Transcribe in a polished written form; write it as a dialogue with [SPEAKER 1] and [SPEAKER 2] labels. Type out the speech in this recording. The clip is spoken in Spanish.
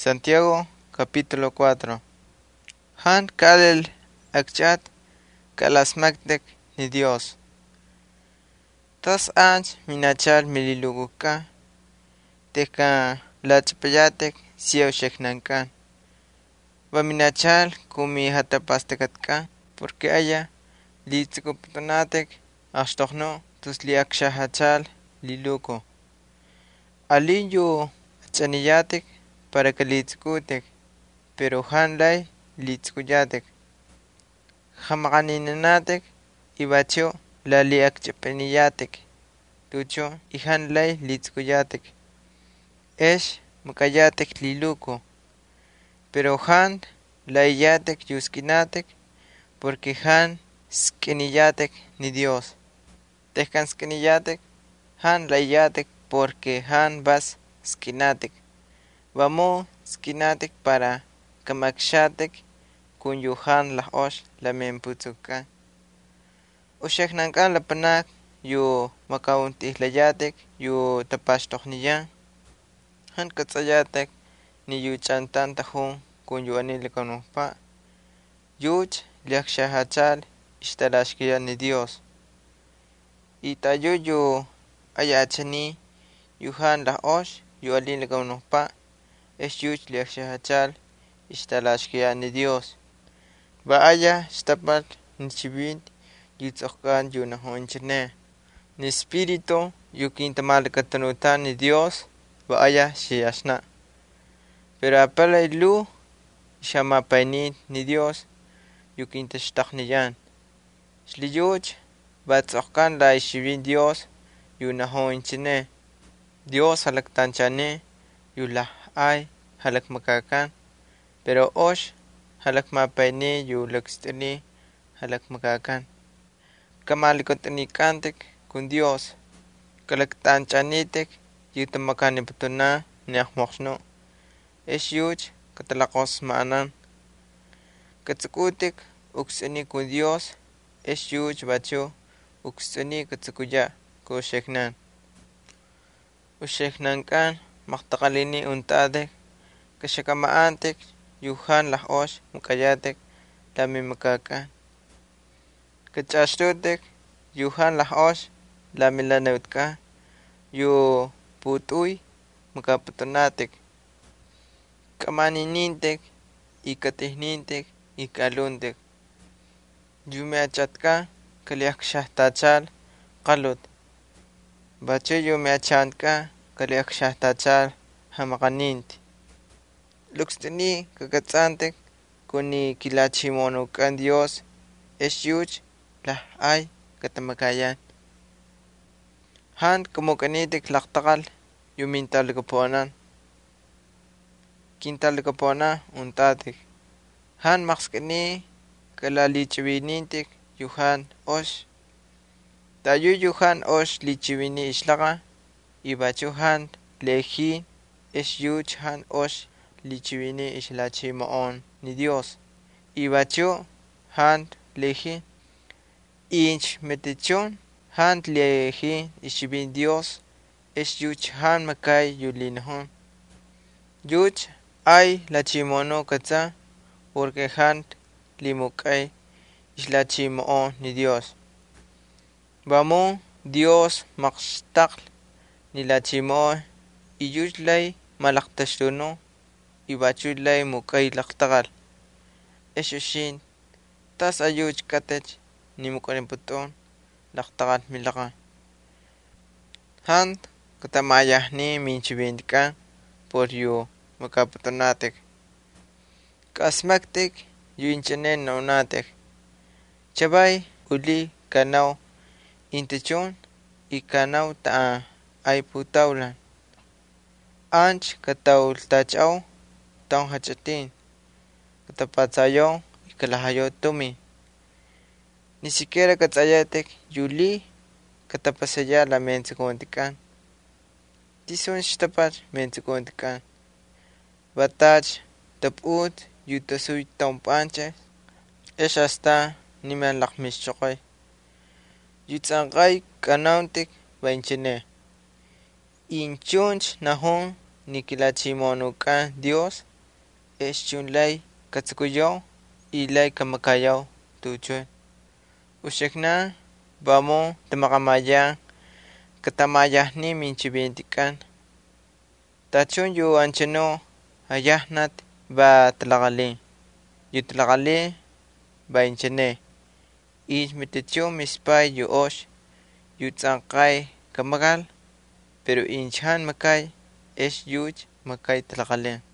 [SPEAKER 1] Santiago capítulo 4. Han kalel akchat kalasmaktek ni Dios. Tas anch minachal mililuguka teka lachpayatek siyaw sheknankan. Va minachal kumi hatapastekatka porque aya litzikuputonatek ashtohno tus liakshahachal liluko. Aliyu achaniyatek para que litzkutek, pero hanlay litzkuyatek. Hamakaninanatek ibacho la liakchapeniyatek, tucho y hanlay litzkuyatek. Esh makayatek liluko, pero han layatek yuskinatek, porque han skiniyatek ni Dios. Tehkan skiniyatek, han layatek porque han vas skinatek. Vamos skinatek para kamakshatek kun yuhan la osh la memputsuka. Usheknankan la panak yu makauntihlayatek yu tapashtohniyan. Han katsayatek ni yu chantan tahun kun yu anilikanupa. Yuch liakshahachal ishtalashkiya ni Dios. Itayu yu ayachani yuhan la osh yu anilikanupa. Es yuch liakshahachal ishtalashkiya ni Dios. Vaaya shtapat nichibit yutzokkan yu nahonchene. Ni espíritu yu kintamalakatanutan ni Dios vaaya shiyashna. Pero apala ilu shamapainit ni Dios yu kintashtakniyan. Shliyuch vatzokkan la ishibin Dios yu nahonchene. Dios halaktanchane yu la ay halak makakan, pero osh halak mapaini yu lakstani halak makakan. Kamalikotanikantek kun Dios, kalaktanchanitek yu tamakaniputuna niakmoxno. Es yuch katalakos maanan. Katsukutek uksani kun Dios, es yuch bacho uksani katsukuya ko sheknan. Usheknankan maktakalini untadek kashakamaantek yuhan la osh mukayatek lami makakan. Kachashtutek yuhan la osh lami laneutka yu putuy makaputonatek. Kamaninintek ikatihnintek ikaluntek. Yumeachatka kaliakshahtachal qalut. Bacho yumeachantka kaliakshahtachal hamakaninti. Luxtani kakatzantek kuni kilachimonukan Dios es yuch la ay katamakayan. Han kamukanitek laktakal yumintalakaponan. Kintalakapona untatek. Han makskani kalalichivinintek yuhan osh. Tayu yuhan osh lichivini ishlaka ibachu han leji es yuch han osh lichivini ishlachimoon ni Dios. Ibachu han leji inch metechon han leji ishibin Dios es yuch han makay yulinahon. Yuch ay lachimono katsa porque han limukay ishlachimoon ni Dios. Vamos Dios makstakl ni lachimoon iyuch lay malaktashtuno ibachu lay mukay laktakal. Eshushin tas ayuch katech ni mukaniputon laktakal milaka. Han katamayahni minchibintka por yu makaputonatek. Kasmaktek yu inchanen naunatek. Chabay uli kanaw intechon y kanaw taa ay putaulan. Anch kataul tachaw taong hachatin. Katapatsayo y kalahayo tumi. Ni siquiera katsayatek yuli katapasaya la mentsikontikan. Tison shtapat mentsikontikan. Batach taput yutasuy taumpanches. Es hasta niman lakmishchokoy. Yutsankay kanauntik vainchene. Inchunch nahon nikilachimonukan Dios es chun lay katsukuyo y lay kamakayo tuchun. Ushekna vamo tamakamaya katamaya ni minchibintikan. Tachun yu anchano ayahnat va tlakali. Yu tlakali va inchane. Ich mitichu mispay yu osh yu tsankay kamagal pero inchan makay es yuch makay tlakali.